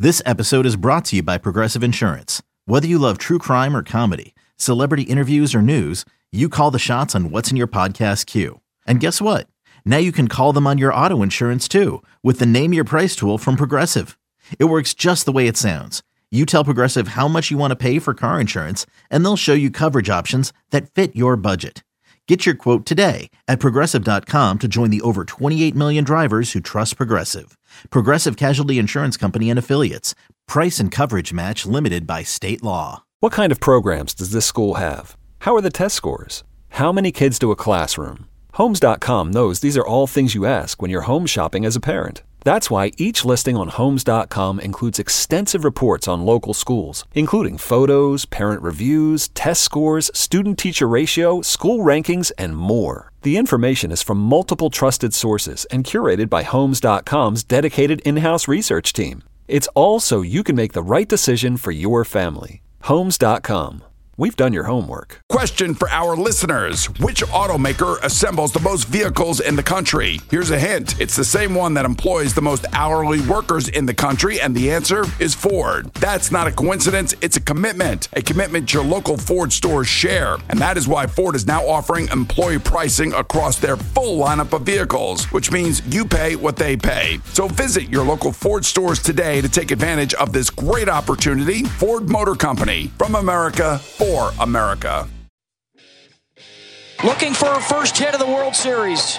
This episode is brought to you by Progressive Insurance. Whether you love true crime or comedy, celebrity interviews or news, you call the shots on what's in your podcast queue. And guess what? Now you can call them on your auto insurance too with the Name Your Price tool from Progressive. It works just the way it sounds. You tell Progressive how much you want to pay for car insurance, and they'll show you coverage options that fit your budget. Get your quote today at Progressive.com to join the over 28 million drivers who trust Progressive. Progressive Casualty Insurance Company and Affiliates. Price and coverage match limited by state law. What kind of programs does this school have? How are the test scores? How many kids to a classroom? Homes.com knows these are all things you ask when you're home shopping as a parent. That's why each listing on Homes.com includes extensive reports on local schools, including photos, parent reviews, test scores, student-teacher ratio, school rankings, and more. The information is from multiple trusted sources and curated by Homes.com's dedicated in-house research team. It's all so you can make the right decision for your family. Homes.com. We've done your homework. Question for our listeners. Which automaker assembles the most vehicles in the country? Here's a hint. It's the same one that employs the most hourly workers in the country, and the answer is Ford. That's not a coincidence. It's a commitment your local Ford stores share. And that is why Ford is now offering employee pricing across their full lineup of vehicles, which means you pay what they pay. So visit your local Ford stores today to take advantage of this great opportunity. Ford Motor Company, from America, for America. Looking for her first hit of the World Series.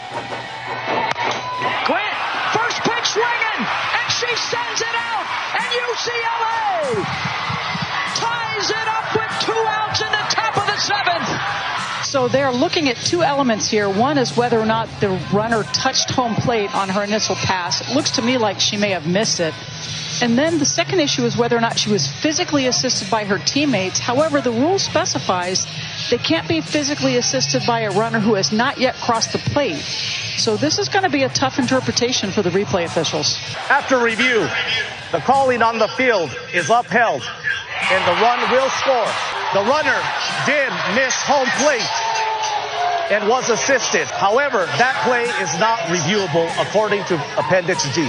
Grant, first pitch swinging, and she sends it out, and UCLA ties it up with 2 outs in the top of the 7th. So they're looking at 2 elements here. One is whether or not the runner touched home plate on her initial pass. It looks to me like she may have missed it. And then the second issue is whether or not she was physically assisted by her teammates. However, the rule specifies they can't be physically assisted by a runner who has not yet crossed the plate. So this is going to be a tough interpretation for the replay officials. After review, the calling on the field is upheld, and the run will score. The runner did miss home plate and was assisted. However, that play is not reviewable according to Appendix G.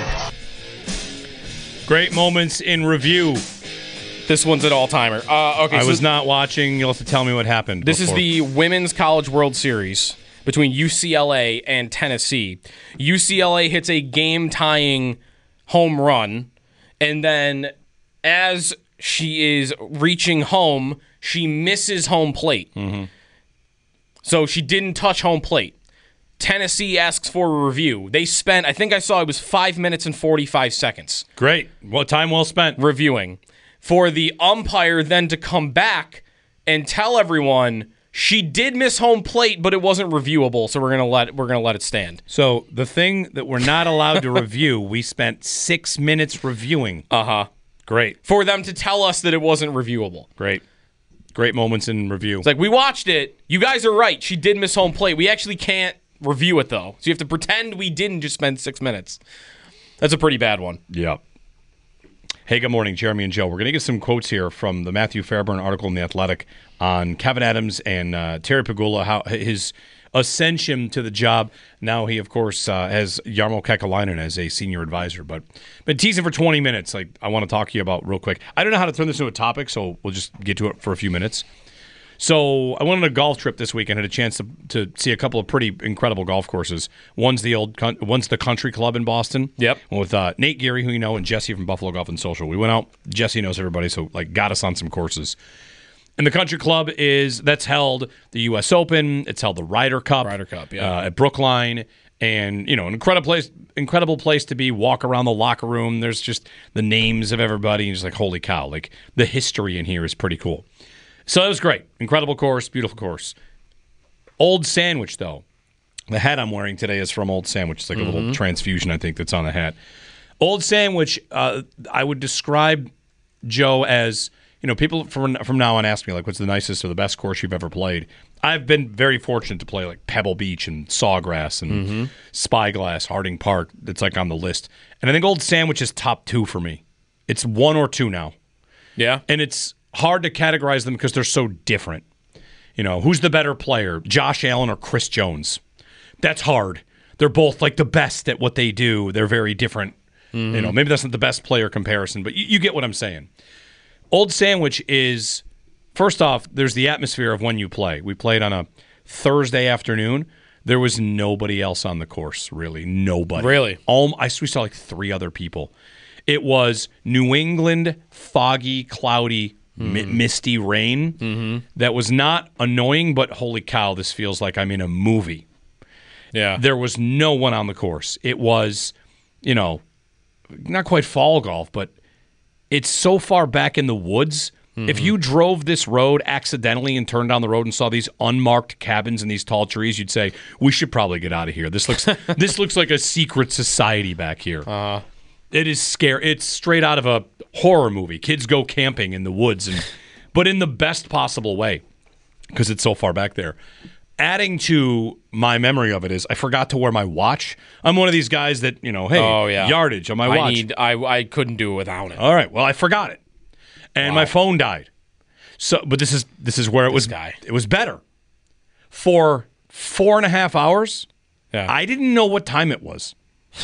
Great moments in review. This one's an all-timer. Okay, I was not watching. You'll have to tell me what happened. This is the Women's College World Series between UCLA and Tennessee. UCLA hits a game-tying home run, and then as she is reaching home, she misses home plate. Mm-hmm. So she didn't touch home plate. Tennessee asks for a review. They spent, I think I saw it was 5 minutes and 45 seconds. Great. Well, time well spent. Reviewing. For the umpire then to come back and tell everyone she did miss home plate, but it wasn't reviewable, so we're gonna let it stand. So the thing that we're not allowed to review, we spent 6 minutes reviewing. Uh-huh. Great. For them to tell us that it wasn't reviewable. Great. Great moments in review. It's like, we watched it. You guys are right. She did miss home plate. We actually can't review it, though. So you have to pretend we didn't just spend 6 minutes. That's a pretty bad one. Yeah. Hey, good morning, Jeremy and Joe. We're going to get some quotes here from the Matthew Fairburn article in The Athletic on Kevin Adams and Terry Pegula, how his ascension to the job. Now he, of course, has Jarmo Kekalainen as a senior advisor. But been teasing for 20 minutes. Like, I want to talk to you about real quick. I don't know how to turn this into a topic, so we'll just get to it for a few minutes. So I went on a golf trip this week and had a chance to see a couple of pretty incredible golf courses. One's the Country Club in Boston. Yep. With Nate Geary, who you know, and Jesse from Buffalo Golf and Social. We went out. Jesse knows everybody, so got us on some courses. And the Country Club that's held the U.S. Open. It's held the Ryder Cup. Yeah. At Brookline. And, an incredible place to be, walk around the locker room. There's just the names of everybody. And just like, holy cow. Like, the history in here is pretty cool. So it was great. Incredible course, beautiful course. Old Sandwich, though. The hat I'm wearing today is from Old Sandwich. It's like a little transfusion, I think, that's on the hat. Old Sandwich, I would describe, Joe, as, people from now on ask me, what's the nicest or the best course you've ever played? I've been very fortunate to play, Pebble Beach and Sawgrass and Spyglass, Harding Park. That's, on the list. And I think Old Sandwich is top 2 for me. It's 1 or 2 now. Yeah. And it's hard to categorize them because they're so different. Who's the better player, Josh Allen or Chris Jones? That's hard. They're both the best at what they do. They're very different You know, maybe that's not the best player comparison, but you get what I'm saying. Old Sandwich is, first off, there's the atmosphere of when you play. We played on a Thursday afternoon. There was nobody else on the course, really. Nobody. Really? We saw like 3 other people. It was New England, foggy, cloudy, misty rain that was not annoying, but holy cow, this feels like I'm in a movie. Yeah. There was no one on the course. It was, you know, not quite fall golf, but it's so far back in the woods. If you drove this road accidentally and turned down the road and saw these unmarked cabins and these tall trees, you'd say, we should probably get out of here. This looks like a secret society back here. It is scary. It's straight out of a horror movie. Kids go camping in the woods, but in the best possible way because it's so far back there. Adding to my memory of it is I forgot to wear my watch. I'm one of these guys that, you know, hey, yardage on my watch. I couldn't do it without it. All right. Well, I forgot it. And my phone died. So, but this is where it was better. For 4.5 hours, I didn't know what time it was.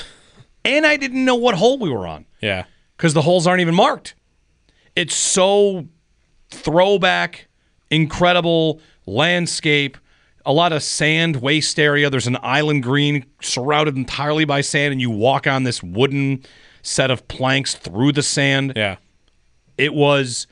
And I didn't know what hole we were on. Yeah. Because the holes aren't even marked. It's so throwback, incredible landscape, a lot of sand waste area. There's an island green surrounded entirely by sand, and you walk on this wooden set of planks through the sand. Yeah. It was,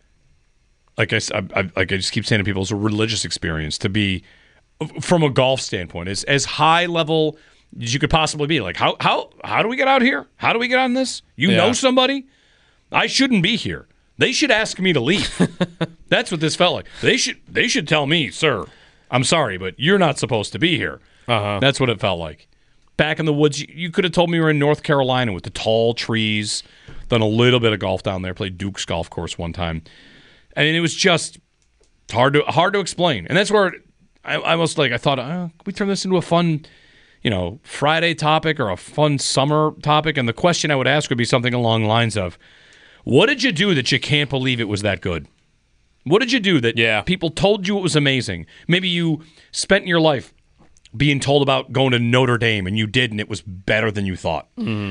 like I just keep saying to people, it's a religious experience to be, from a golf standpoint, as high level as you could possibly be. Like, how do we get out here? How do we get on this? You know somebody? I shouldn't be here. They should ask me to leave. That's what this felt like. They should tell me, sir, I'm sorry, but you're not supposed to be here. That's what it felt like. Back in the woods, you could have told me we were in North Carolina with the tall trees. Done a little bit of golf down there. Played Duke's golf course one time. I mean, it was just hard to explain. And that's where I thought, can we turn this into a fun, you know, Friday topic or a fun summer topic? And the question I would ask would be something along the lines of, what did you do that you can't believe it was that good? What did you do that people told you it was amazing? Maybe you spent your life being told about going to Notre Dame and you did and it was better than you thought.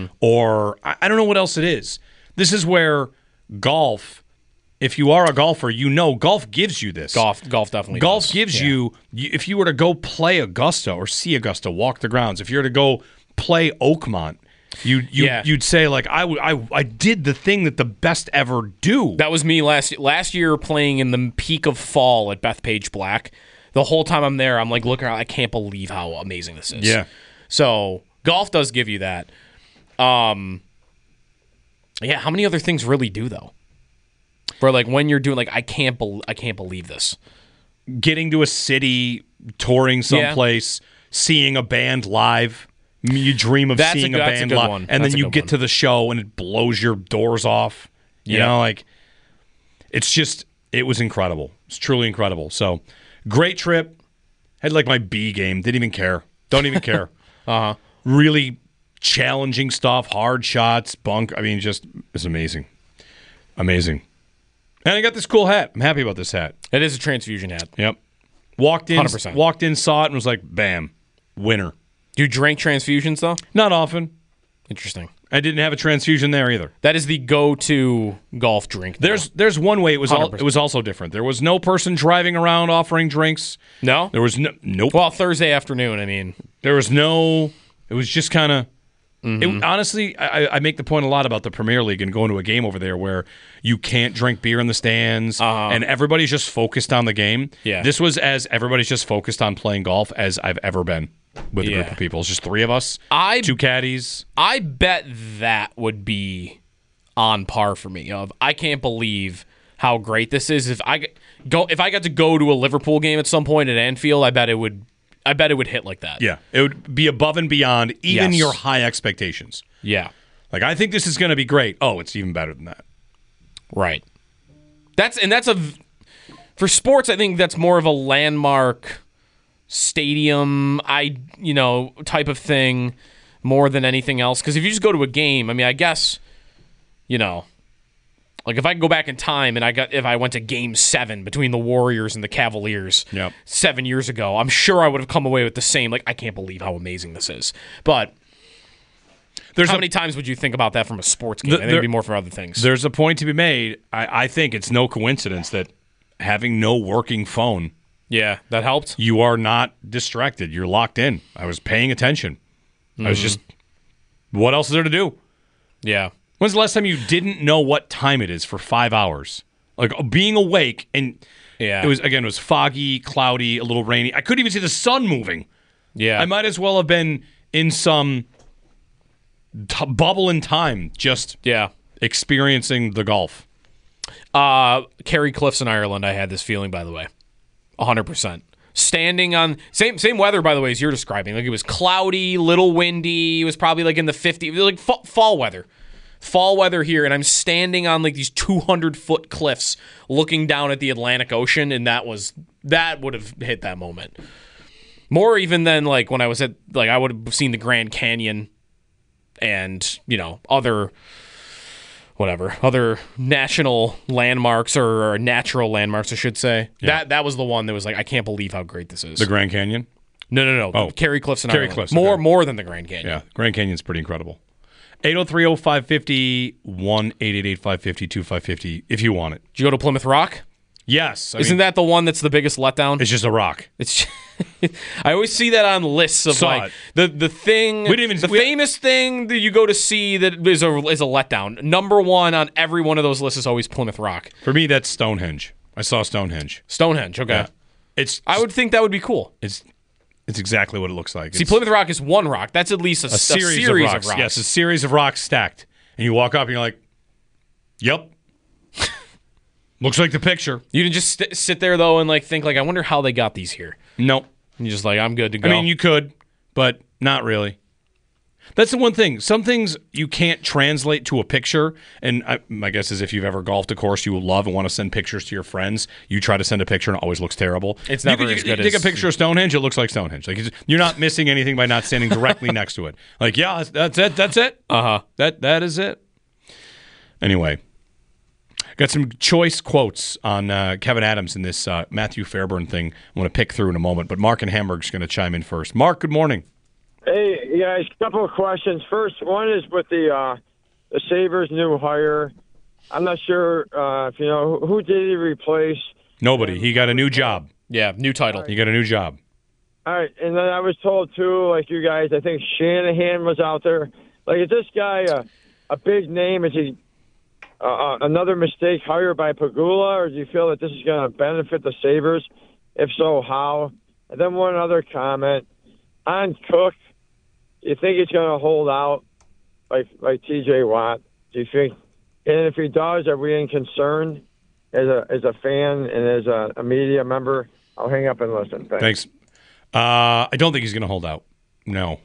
Or I don't know what else it is. This is where golf, if you are a golfer, you know golf gives you this. Golf definitely Golf does. gives you, if you were to go play Augusta or see Augusta, walk the grounds, if you were to go play Oakmont, you'd say, like, I did the thing that the best ever do. That was me last year playing in the peak of fall at Bethpage Black. The whole time I'm there, I'm like, look, I can't believe how amazing this is. Yeah. So golf does give you that. Yeah, how many other things really do, though? Where, like, when you're doing, like, I can't believe this. Getting to a city, touring someplace, seeing a band live. You dream of seeing a band live. And then you get to the show and it blows your doors off. You know, like, it was incredible. It's truly incredible. So, great trip. Had, like, my B game. Didn't even care. Don't even care. Really challenging stuff, hard shots, bunk. I mean, just, it's amazing. Amazing. And I got this cool hat. I'm happy about this hat. It is a transfusion hat. Yep. Walked in, 100%. Walked in, saw it, and was like, bam, winner. Do you drink transfusions, though? Not often. Interesting. I didn't have a transfusion there either. That is the go-to golf drink. Though. There's one way it was it was also different. There was no person driving around offering drinks. No? There was nope. Well, Thursday afternoon, I mean. There was no, it was just kind of, honestly, I make the point a lot about the Premier League and going to a game over there where you can't drink beer in the stands and everybody's just focused on the game. Yeah. This was as everybody's just focused on playing golf as I've ever been with a group of people. It's just 3 of us, 2 caddies. I bet that would be on par for me. I can't believe how great this is. If I got to go to a Liverpool game at some point at Anfield, I bet it would hit like that. Yeah, it would be above and beyond even your high expectations. Yeah. Like, I think this is going to be great. Oh, it's even better than that. Right. For sports, I think that's more of a landmark stadium, type of thing more than anything else. Because if you just go to a game, I mean, I guess, like if I could go back in time and if I went to Game 7 between the Warriors and the Cavaliers 7 years ago, I'm sure I would have come away with the same, like, I can't believe how amazing this is. But How many times would you think about that from a sports game? I think it'd be more for other things. There's a point to be made. I think it's no coincidence that having no working phone, yeah, that helped. You are not distracted. You're locked in. I was paying attention. I was just, what else is there to do? Yeah. When's the last time you didn't know what time it is for 5 hours? Like being awake, and it was foggy, cloudy, a little rainy. I couldn't even see the sun moving. Yeah. I might as well have been in some bubble in time, just experiencing the Gulf. Kerry Cliffs in Ireland, I had this feeling, by the way. 100%. Standing on same weather, by the way, as you're describing. Like, it was cloudy, little windy. It was probably like in the 50s, like fall weather. Fall weather here, and I'm standing on like these 200-foot cliffs looking down at the Atlantic Ocean, and that would have hit that moment. More even than like when I was at, like, I would have seen the Grand Canyon and, other national landmarks or natural landmarks, I should say. Yeah. That was the one that was like, I can't believe how great this is. The Grand Canyon? No. Oh. Kerry Cliffs in Kerry Ireland. Cliffs. More than the Grand Canyon. Yeah, Grand Canyon's pretty incredible. 803-0550, 1-888-550-2550 if you want it. Did you go to Plymouth Rock? Yes. Isn't that the one that's the biggest letdown? It's just a rock. It's. I always see that on lists of the thing. Famous thing that you go to see that is a letdown. Number one on every one of those lists is always Plymouth Rock. For me, that's Stonehenge. I saw Stonehenge. Stonehenge, okay. Yeah. I would think that would be cool. It's exactly what it looks like. See, Plymouth Rock is one rock. That's at least a series of rocks. Yes, a series of rocks stacked. And you walk up and you're like, yep. Looks like the picture. You didn't just sit there, though, and think, I wonder how they got these here. Nope. And you're just like, I'm good to go. I mean, you could, but not really. That's the one thing. Some things you can't translate to a picture, and my guess is if you've ever golfed a course you will love and want to send pictures to your friends, you try to send a picture and it always looks terrible. It's never as good as... You take a picture of Stonehenge, it looks like Stonehenge. Like, you're not missing anything by not standing directly next to it. Like, yeah, that's it. Uh-huh. That is it. Anyway. Got some choice quotes on Kevin Adams in this Matthew Fairburn thing I want to pick through in a moment, but Mark in Hamburg's going to chime in first. Mark, good morning. Hey, guys, a couple of questions. First, one is with the Sabres' new hire. I'm not sure if you know, who did he replace? Nobody. He got a new job. Yeah, new title. He got a new job. All right, and then I was told, too, like you guys, I think Shanahan was out there. Like, is this guy a big name? Is he another mistake hired by Pagula, or do you feel that this is going to benefit the Sabres? If so, how? And then one other comment. On Cook, do you think he's going to hold out like T.J. Watt? Do you think? And if he does, are we in concern as a fan and as a media member? I'll hang up and listen. Thanks. I don't think he's going to hold out. No.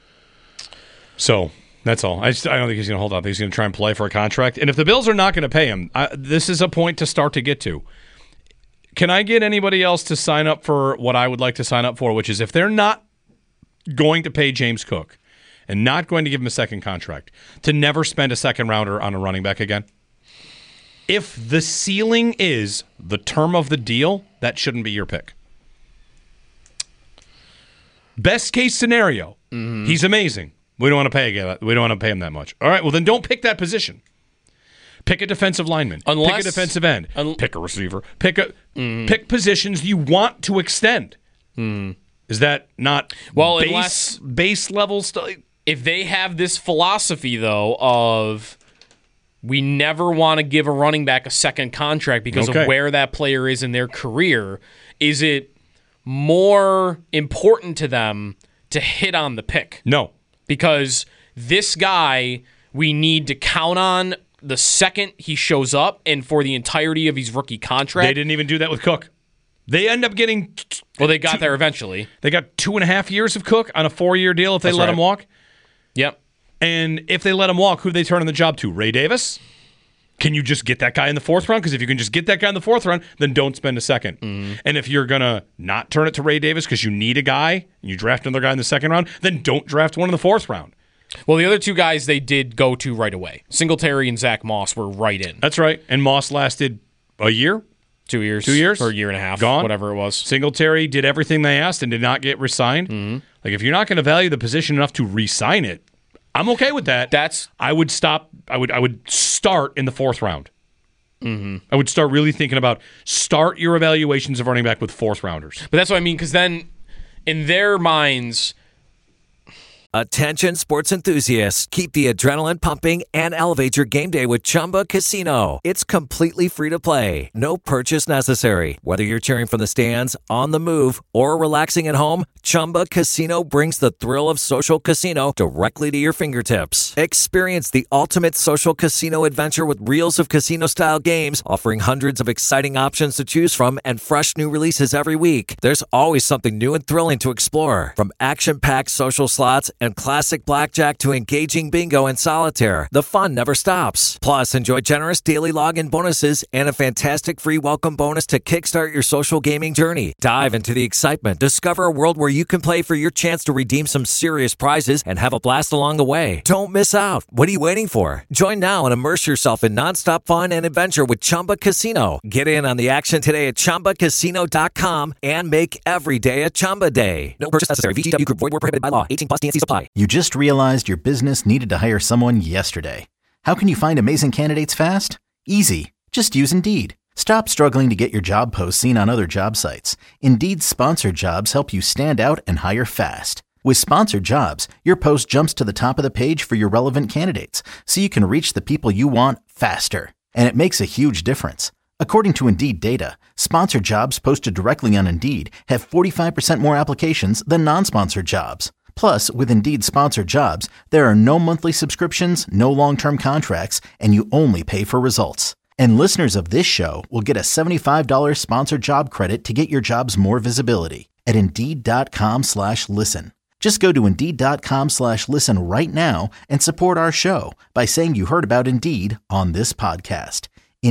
So... That's all. I don't think he's going to hold out. I think he's going to try and play for a contract. And if the Bills are not going to pay him, this is a point to start to get to. Can I get anybody else to sign up for what I would like to sign up for, which is if they're not going to pay James Cook and not going to give him a second contract, to never spend a second rounder on a running back again? If the ceiling is the term of the deal, that shouldn't be your pick. Best case scenario, he's amazing. We don't want to pay him that much. All right, well then don't pick that position. Pick a defensive lineman. Pick a defensive end. Pick a receiver. Pick positions you want to extend. Is that not base level stuff? If they have this philosophy though of we never want to give a running back a second contract because of where that player is in their career, is it more important to them to hit on the pick? No. Because this guy, we need to count on the second he shows up and for the entirety of his rookie contract. They didn't even do that with Cook. They end up getting... Well, they got there eventually. They got 2.5 years of Cook on a 4-year deal if they let him walk. Yep. And if they let him walk, who do they turn in the job to? Ray Davis? Can you just get that guy in the fourth round? Because if you can just get that guy in the fourth round, then don't spend a second. And if you're going to not turn it to Ray Davis because you need a guy and you draft another guy in the second round, then don't draft one in the fourth round. Well, the other two guys they did go to right away. Singletary and Zach Moss were right in. That's right. And Moss lasted a year? 2 years. 2 years? Or a year and a half. Gone. Whatever it was. Singletary did everything they asked and did not get re-signed. Like, if you're not going to value the position enough to re-sign it, I'm okay with that. I would stop. I would start in the 4th round. Mm-hmm. I would start really thinking about start your evaluations of running back with 4th rounders. But that's what I mean, because then in their minds. Attention sports enthusiasts, keep the adrenaline pumping and elevate your game day with Chumba Casino. It's completely free to play. No purchase necessary. Whether you're cheering from the stands, on the move, or relaxing at home, Chumba Casino brings the thrill of social casino directly to your fingertips. Experience the ultimate social casino adventure with reels of casino-style games, offering hundreds of exciting options to choose from and fresh new releases every week. There's always something new and thrilling to explore. From action-packed social slots and classic blackjack to engaging bingo and solitaire, the fun never stops. Plus, enjoy generous daily login bonuses and a fantastic free welcome bonus to kickstart your social gaming journey. Dive into the excitement. Discover a world where you can play for your chance to redeem some serious prizes and have a blast along the way. Don't miss out. What are you waiting for? Join now and immerse yourself in nonstop fun and adventure with Chumba Casino. Get in on the action today at ChumbaCasino.com and make every day a Chumba day. No purchase necessary. VGW Group. Void where prohibited by law. 18+ TNC supply. You just realized your business needed to hire someone yesterday. How can you find amazing candidates fast? Easy. Just use Indeed. Stop struggling to get your job posts seen on other job sites. Indeed's sponsored jobs help you stand out and hire fast. With sponsored jobs, your post jumps to the top of the page for your relevant candidates, so you can reach the people you want faster. And it makes a huge difference. According to Indeed data, sponsored jobs posted directly on Indeed have 45% more applications than non-sponsored jobs. Plus, with Indeed sponsored jobs, there are no monthly subscriptions, no long-term contracts, and you only pay for results. And listeners of this show will get a $75 sponsored job credit to get your jobs more visibility at Indeed.com/listen. Just go to Indeed.com/listen right now and support our show by saying you heard about Indeed on this podcast.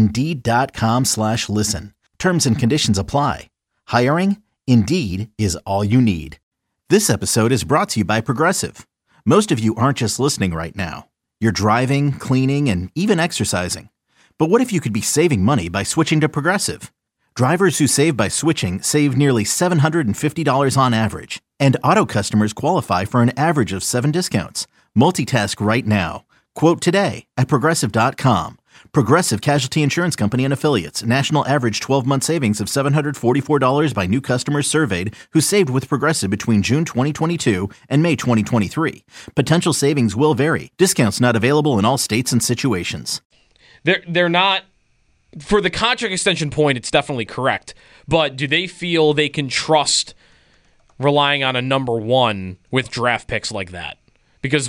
Indeed.com/listen. Terms and conditions apply. Hiring? Indeed is all you need. This episode is brought to you by Progressive. Most of you aren't just listening right now. You're driving, cleaning, and even exercising. But what if you could be saving money by switching to Progressive? Drivers who save by switching save nearly $750 on average. And auto customers qualify for an average of 7 discounts. Multitask right now. Quote today at Progressive.com. Progressive Casualty Insurance Company and Affiliates. National average 12-month savings of $744 by new customers surveyed who saved with Progressive between June 2022 and May 2023. Potential savings will vary. Discounts not available in all states and situations. They're not, for the contract extension point, it's definitely correct. But do they feel they can trust relying on a number one with draft picks like that? Because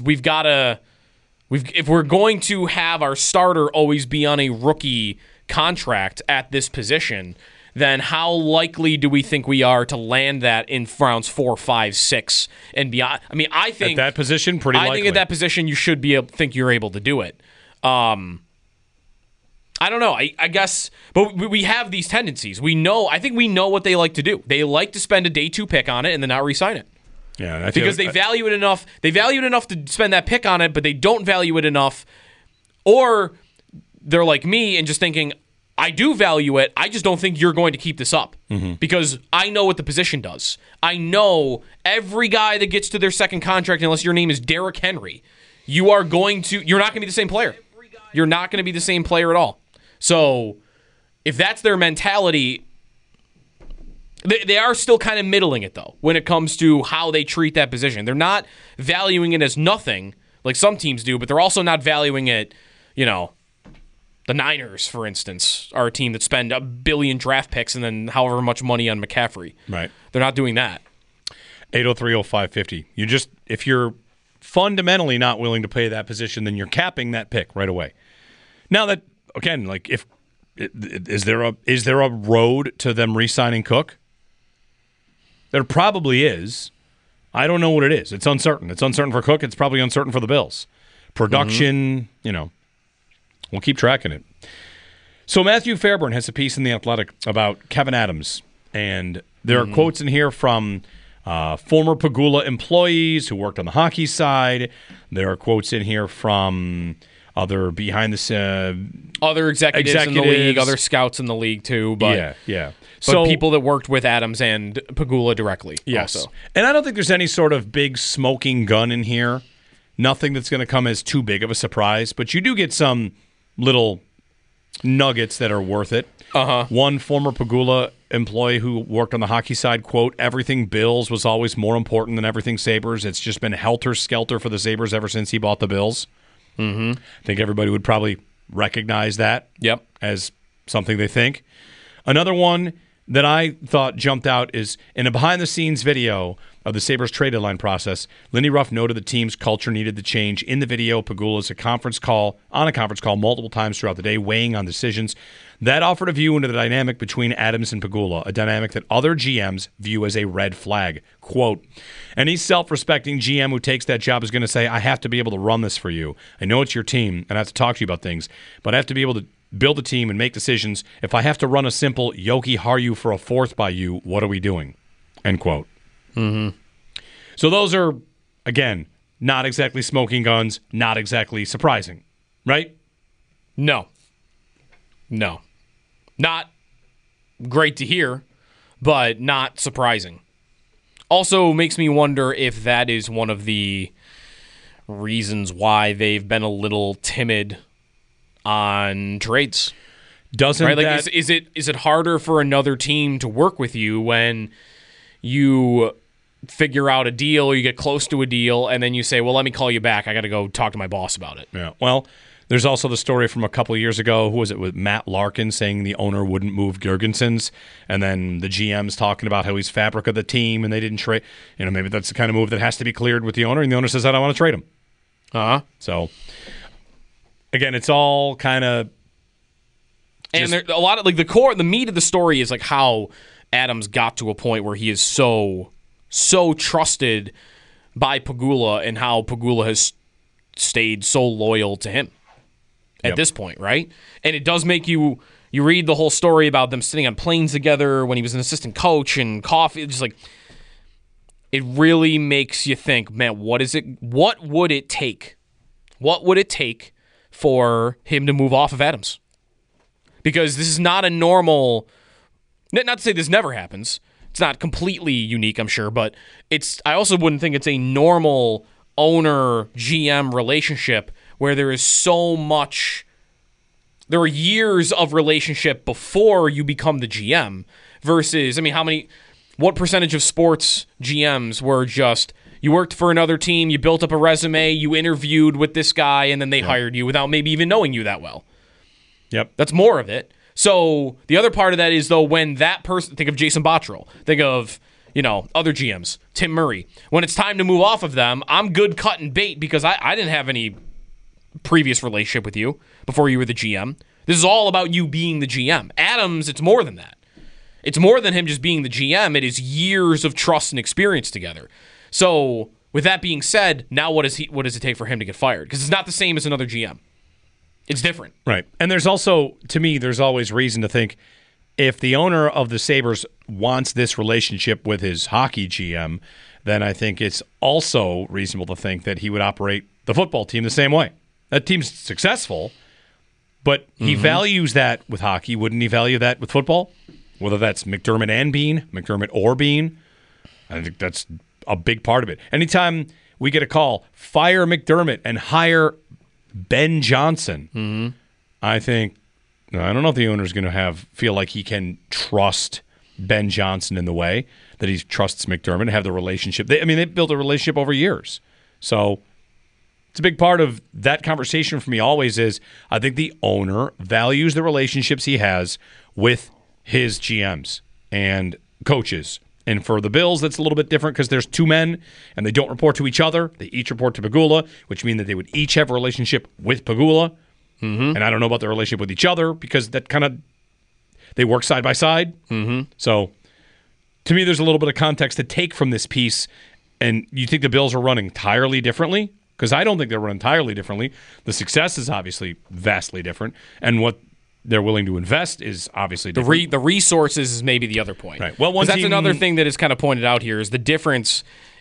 if we're going to have our starter always be on a rookie contract at this position, then how likely do we think we are to land that in rounds 4, 5, 6 and beyond? I mean, I think at that position, pretty likely. I think at that position you should think you're able to do it. I don't know. I guess, but we have these tendencies. I think we know what they like to do. They like to spend a day 2 pick on it and then not re-sign it. Yeah, because they value it enough. They value it enough to spend that pick on it, but they don't value it enough. Or they're like me and just thinking, I do value it. I just don't think you're going to keep this up because I know what the position does. I know every guy that gets to their second contract, unless your name is Derrick Henry, you're not going to be the same player. You're not going to be the same player at all. So if that's their mentality, they are still kind of middling it, though, when it comes to how they treat that position. They're not valuing it as nothing like some teams do, but they're also not valuing it, the Niners, for instance, are a team that spend $1 billion draft picks and then however much money on McCaffrey. Right. They're not doing that. 803-0550. If you're fundamentally not willing to pay that position, then you're capping that pick right away. Now that, again, is there a road to them re-signing Cook? There probably is. I don't know what it is. It's uncertain. It's uncertain for Cook. It's probably uncertain for the Bills. Production, we'll keep tracking it. So Matthew Fairburn has a piece in The Athletic about Kevin Adams, and there are quotes in here from former Pegula employees who worked on the hockey side. There are quotes in here from other other executives in the league, other scouts in the league too. But yeah. So people that worked with Adams and Pegula directly. Yes. Also. And I don't think there's any sort of big smoking gun in here Nothing that's going to come as too big of a surprise, but you do get some little nuggets that are worth it. One former Pegula employee who worked on the hockey side, quote, "Everything Bills was always more important than everything Sabres. It's just been helter-skelter for the Sabres ever since he bought the Bills." I think everybody would probably recognize that as something they think. Another one that I thought jumped out is in a behind-the-scenes video of the Sabres trade deadline process, Lindy Ruff noted the team's culture needed to change. In the video, Pegula is on a conference call multiple times throughout the day, weighing on decisions. That offered a view into the dynamic between Adams and Pegula, a dynamic that other GMs view as a red flag. Quote, "Any self-respecting GM who takes that job is going to say, I have to be able to run this for you. I know it's your team, and I have to talk to you about things, but I have to be able to build a team and make decisions. If I have to run a simple Yoki Haru for a fourth by you, what are we doing?" End quote. So those are, again, not exactly smoking guns, not exactly surprising, right? No. Not great to hear, but not surprising. Also makes me wonder if that is one of the reasons why they've been a little timid on trades. Doesn't right? that... Is it harder for another team to work with you when you figure out a deal or you get close to a deal and then you say, well, let me call you back. I got to go talk to my boss about it. Yeah. Well, there's also the story from a couple of years ago. Who was it, with Matt Larkin saying the owner wouldn't move Girgensons, and then the GM's talking about how he's fabric of the team and they didn't trade. Maybe that's the kind of move that has to be cleared with the owner, and the owner says, I don't want to trade him. So, again, it's all kind of... And there, a lot of the meat of the story is like how Adams got to a point where he is so trusted by Pegula and how Pegula has stayed so loyal to him at this point, right? And it does make you read the whole story about them sitting on planes together when he was an assistant coach and coffee. It's just like, it really makes you think, man, what would it take? What would it take for him to move off of Adams? Because this is not a normal, not to say this never happens. It's not completely unique, I'm sure, but I also wouldn't think it's a normal owner-GM relationship where there is so much, there are years of relationship before you become the GM versus, what percentage of sports GMs were just, you worked for another team, you built up a resume, you interviewed with this guy, and then they hired you without maybe even knowing you that well. Yep. That's more of it. So the other part of that is, though, when that person, think of Jason Botterill, think of, other GMs, Tim Murray. When it's time to move off of them, I'm good cutting bait because I didn't have any previous relationship with you before you were the GM. This is all about you being the GM. Adams, it's more than that. It's more than him just being the GM. It is years of trust and experience together. So with that being said, now what does it take for him to get fired? Because it's not the same as another GM. It's different. Right. And there's also, to me, there's always reason to think if the owner of the Sabres wants this relationship with his hockey GM, then I think it's also reasonable to think that he would operate the football team the same way. That team's successful, but he values that with hockey. Wouldn't he value that with football? Whether that's McDermott and Bean, McDermott or Bean, I think that's a big part of it. Anytime we get a call, fire McDermott and hire Ben Johnson, I don't know if the owner's going to feel like he can trust Ben Johnson in the way that he trusts McDermott, have the relationship. They built a relationship over years. So it's a big part of that conversation for me always is I think the owner values the relationships he has with his GMs and coaches. And for the Bills, that's a little bit different because there's two men and they don't report to each other. They each report to Pegula, which means that they would each have a relationship with Pegula. And I don't know about their relationship with each other because that they work side by side. So to me, there's a little bit of context to take from this piece. And you think the Bills are running entirely differently? Because I don't think they're running entirely differently. The success is obviously vastly different. And what they're willing to invest is obviously different. The resources is maybe the other point. Right. Well, that's another thing that is kind of pointed out here is the difference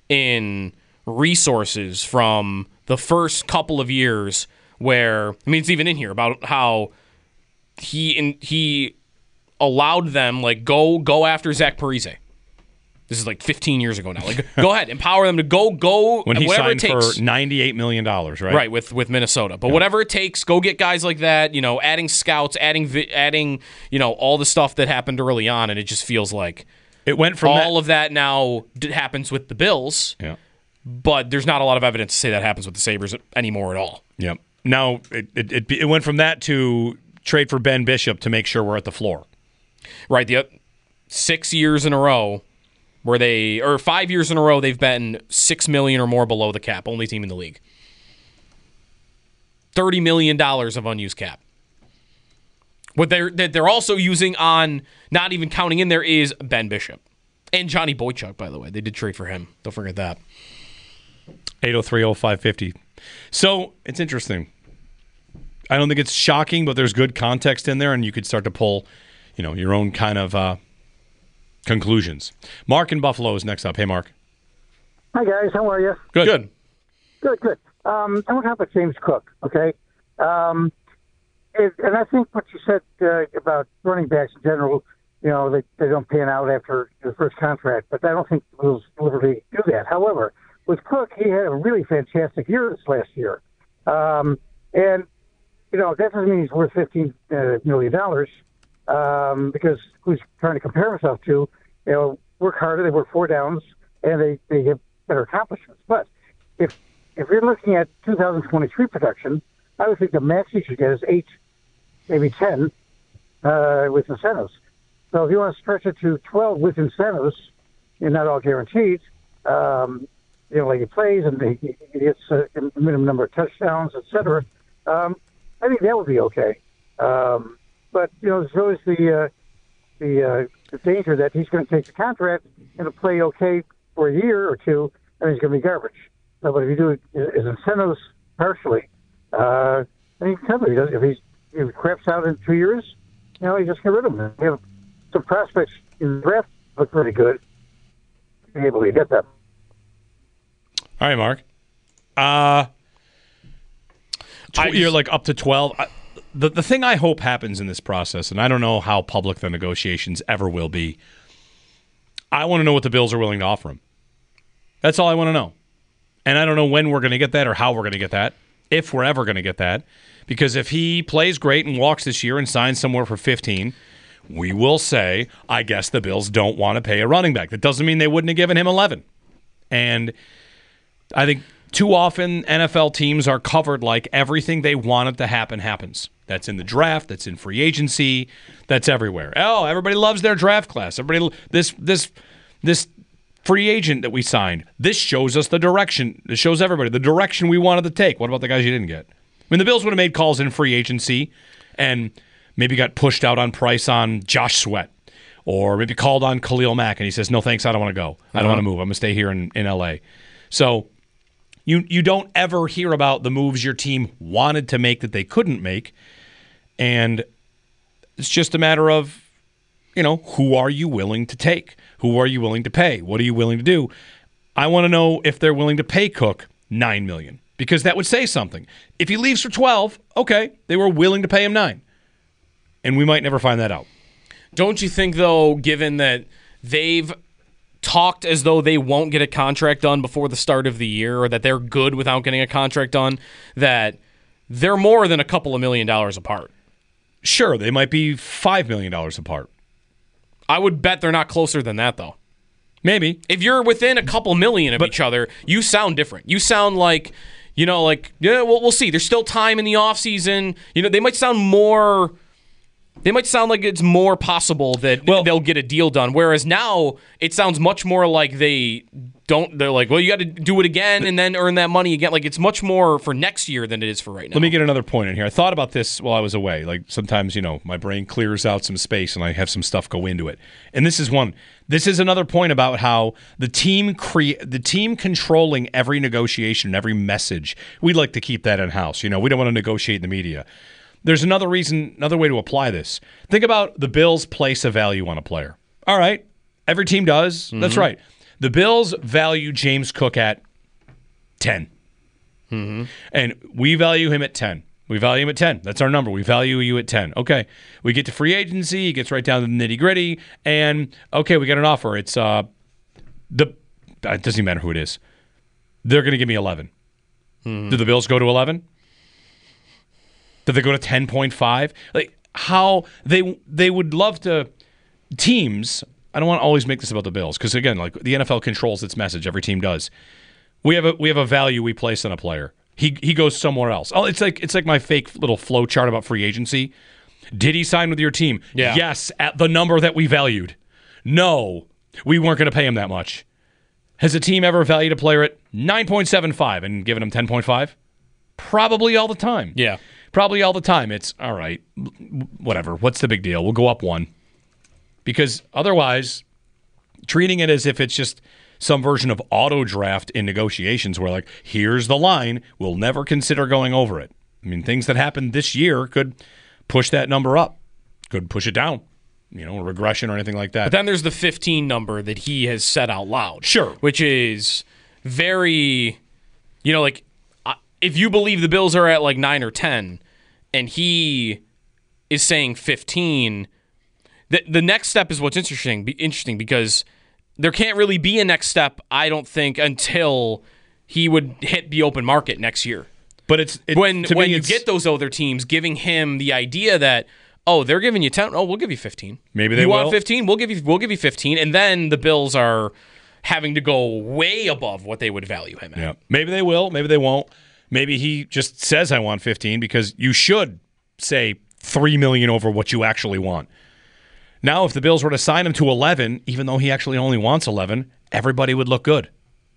in resources from the first couple of years where, it's even in here about how he allowed them, go after Zach Parise. This is like 15 years ago now. Like, go ahead, empower them to go when he whatever signed it takes. for $98 million, right? Right, with Minnesota. But whatever it takes, go get guys like that, adding scouts, adding all the stuff that happened early on, and it just feels like it went from all of that now happens with the Bills. Yeah. But there's not a lot of evidence to say that happens with the Sabres anymore at all. Yep. Now, it went from that to trade for Ben Bishop to make sure we're at the floor. Right, 6 years in a row, 5 years in a row, they've been $6 million or more below the cap. Only team in the league. $30 million of unused cap. What they're also using on, not even counting in there, is Ben Bishop and Johnny Boychuk. By the way, they did trade for him. Don't forget that. 803-0550. So it's interesting. I don't think it's shocking, but there's good context in there, and you could start to pull, your own kind of conclusions. Mark in Buffalo is next up. Hey, Mark. Hi, guys. How are you? Good. Good. I want to talk about James Cook, okay? And I think what you said about running backs in general, they don't pan out after the first contract, but I don't think the Bills deliberately do that. However, with Cook, he had a really fantastic year this last year. And, that doesn't mean he's worth $15 million because who's trying to compare himself to, work harder, they work 4 downs, and they have better accomplishments. But if you're looking at 2023 production, I would think the max you should get is 8, maybe 10 with incentives. So if you want to stretch it to 12 with incentives, you're not all guaranteed, like he plays and he gets a minimum number of touchdowns, et cetera, I think that would be okay. But, there's always the danger that he's going to take the contract and play okay for a year or two, and he's going to be garbage. So, but if you do it as incentives partially, then you can cover it. If he craps out in 2 years, you just get rid of him. You have some prospects in the draft look pretty good. Be able to get them. All right, Mark. You're like up to 12. The thing I hope happens in this process, and I don't know how public the negotiations ever will be, I want to know what the Bills are willing to offer him. That's all I want to know. And I don't know when we're going to get that or how we're going to get that, if we're ever going to get that. Because if he plays great and walks this year and signs somewhere for 15, we will say, I guess the Bills don't want to pay a running back. That doesn't mean they wouldn't have given him 11. And I think too often NFL teams are covered like everything they wanted to happen happens. That's in the draft, that's in free agency, that's everywhere. Oh, everybody loves their draft class. Everybody this free agent that we signed. This shows us the direction. This shows everybody the direction we wanted to take. What about the guys you didn't get? I mean, the Bills would have made calls in free agency and maybe got pushed out on price on Josh Sweat. Or maybe called on Khalil Mack and he says, no thanks, I don't want to go. I don't want to move. I'm going to stay here in L.A. So you don't ever hear about the moves your team wanted to make that they couldn't make. And it's just a matter of, who are you willing to take? Who are you willing to pay? What are you willing to do? I want to know if they're willing to pay Cook $9 million because that would say something. If he leaves for 12, okay, they were willing to pay him 9. And we might never find that out. Don't you think, though, given that they've talked as though they won't get a contract done before the start of the year or that they're good without getting a contract done, that they're more than a couple of $1 million apart? Sure, they might be $5 million apart. I would bet they're not closer than that, though. Maybe. If you're within a couple million of each other, you sound different. You sound like, we'll see. There's still time in the offseason. They might sound more... They might sound like it's more possible that they'll get a deal done. Whereas now, it sounds much more like they don't. They're like, well, you got to do it again and then earn that money again. Like, it's much more for next year than it is for right now. Let me get another point in here. I thought about this while I was away. Like, sometimes, my brain clears out some space and I have some stuff go into it. And this is one. This is another point about how the team controlling every negotiation and every message, we'd like to keep that in-house. We don't want to negotiate in the media. There's another way to apply this. Think about the Bills place a value on a player. All right. Every team does. Mm-hmm. That's right. The Bills value James Cook at 10. Mm-hmm. And we value him at 10. We value him at 10. That's our number. We value you at 10. Okay. We get to free agency. He gets right down to the nitty-gritty. And, okay, we get an offer. It's it doesn't even matter who it is. They're going to give me 11. Do the Bills go to 11? Do they go to 10.5? Like how they would love to teams. I don't want to always make this about the Bills because again, like the NFL controls its message. Every team does. We have a value we place on a player. He goes somewhere else. Oh, it's like my fake little flow chart about free agency. Did he sign with your team? Yeah. Yes, at the number that we valued. No, we weren't going to pay him that much. Has a team ever valued a player at 9.75 and given him 10.5? Probably all the time. Yeah. Probably all the time. It's all right. Whatever. What's the big deal? We'll go up one. Because otherwise, treating it as if it's just some version of auto draft in negotiations where, like, here's the line, we'll never consider going over it. I mean, things that happened this year could push that number up, could push it down, regression or anything like that. But then there's the 15 number that he has said out loud. Sure. Which is very, if you believe the Bills are at like 9 or 10 and he is saying 15, the next step is what's interesting because there can't really be a next step, I don't think, until he would hit the open market next year. But when you get those other teams giving him the idea that, oh, they're giving you 10, oh, we'll give you 15. Maybe they will. You want 15? We'll give you 15, and then the Bills are having to go way above what they would value him at. Yeah. Maybe they will, maybe they won't. Maybe he just says I want 15 because you should say $3 million over what you actually want. Now, if the Bills were to sign him to 11, even though he actually only wants 11, everybody would look good.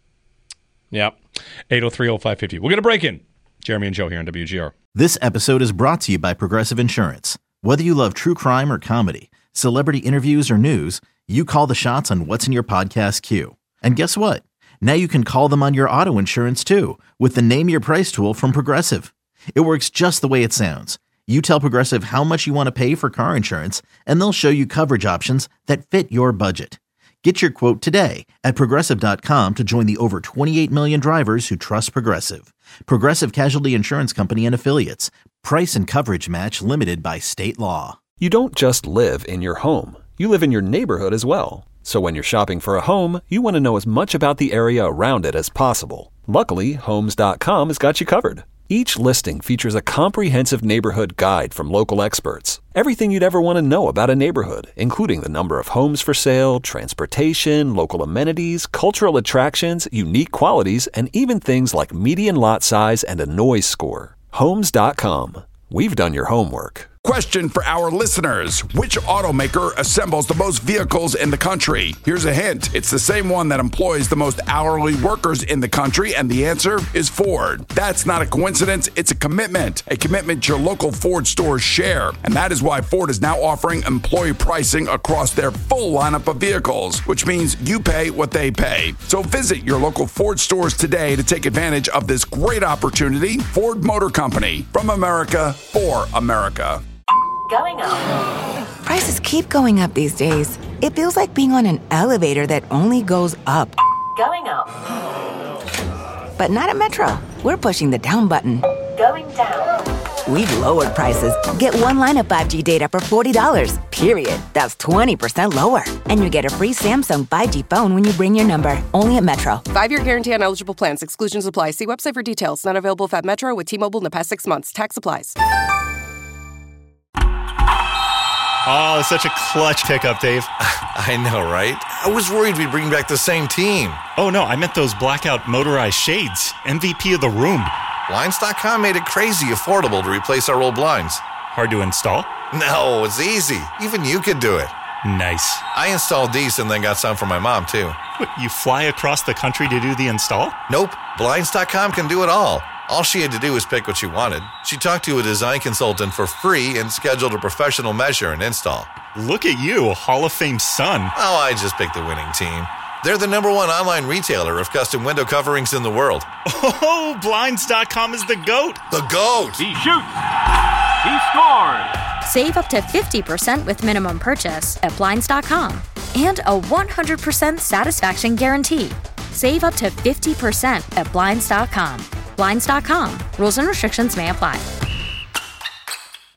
Yep. 803-0550. We're going to break in. Jeremy and Joe here on WGR. This episode is brought to you by Progressive Insurance. Whether you love true crime or comedy, celebrity interviews or news, you call the shots on what's in your podcast queue. And guess what? Now you can call them on your auto insurance too with the Name Your Price tool from Progressive. It works just the way it sounds. You tell Progressive how much you want to pay for car insurance, and they'll show you coverage options that fit your budget. Get your quote today at Progressive.com to join the over 28 million drivers who trust Progressive. Progressive Casualty Insurance Company and Affiliates. Price and coverage match limited by state law. You don't just live in your home. You live in your neighborhood as well. So when you're shopping for a home, you want to know as much about the area around it as possible. Luckily, Homes.com has got you covered. Each listing features a comprehensive neighborhood guide from local experts. Everything you'd ever want to know about a neighborhood, including the number of homes for sale, transportation, local amenities, cultural attractions, unique qualities, and even things like median lot size and a noise score. Homes.com. We've done your homework. Question for our listeners. Which automaker assembles the most vehicles in the country? Here's a hint. It's the same one that employs the most hourly workers in the country, and the answer is Ford. That's not a coincidence. It's a commitment your local Ford stores share. And that is why Ford is now offering employee pricing across their full lineup of vehicles, which means you pay what they pay. So visit your local Ford stores today to take advantage of this great opportunity. Ford Motor Company, from America, for America. Going up. Prices keep going up these days. It feels like being on an elevator that only goes up. Going up. But not at Metro. We're pushing the down button. Going down. We've lowered prices. Get one line of 5G data for $40, period. That's 20% lower. And you get a free Samsung 5G phone when you bring your number. Only at Metro. 5-year guarantee on eligible plans. Exclusions apply. See website for details. Not available at Metro with T-Mobile in the past 6 months. Tax applies. Oh, such a clutch pickup, Dave. I know, right? I was worried we'd bring back the same team. Oh, no, I meant those blackout motorized shades. MVP of the room. Blinds.com made it crazy affordable to replace our old blinds. Hard to install? No, it's easy. Even you could do it. Nice. I installed these and then got some for my mom, too. What, you fly across the country to do the install? Nope. Blinds.com can do it all. All she had to do was pick what she wanted. She talked to a design consultant for free and scheduled a professional measure and install. Look at you, Hall of Fame son. Oh, I just picked the winning team. They're the #1 online retailer of custom window coverings in the world. Oh, Blinds.com is the GOAT. The GOAT. He shoots. He scores. Save up to 50% with minimum purchase at Blinds.com. And a 100% satisfaction guarantee. Save up to 50% at Blinds.com. Blinds.com. Rules and restrictions may apply.